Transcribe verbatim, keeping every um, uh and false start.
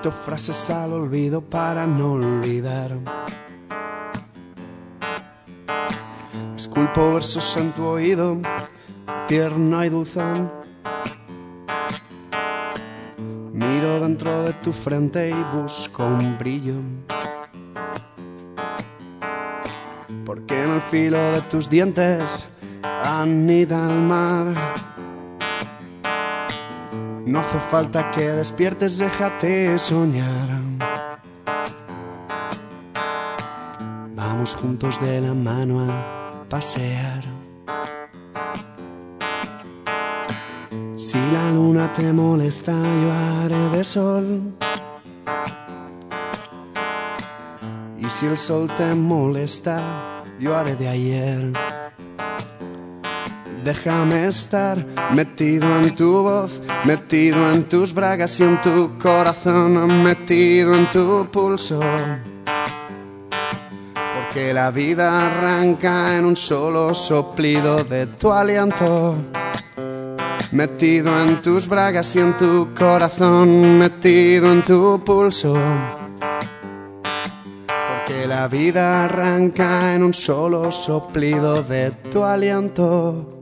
Dicto frases al olvido para no olvidar. Esculpo versos en tu oído, tierno y dulzón. Miro dentro de tu frente y busco un brillo, porque en el filo de tus dientes anida el mar. No hace falta que despiertes, déjate soñar. Vamos juntos de la mano a pasear. Si la luna te molesta, yo haré de sol. Y si el sol te molesta, yo haré de ayer. Déjame estar metido en tu voz, metido en tus bragas y en tu corazón, metido en tu pulso. Porque la vida arranca en un solo soplido de tu aliento. Metido en tus bragas y en tu corazón, metido en tu pulso. Porque la vida arranca en un solo soplido de tu aliento.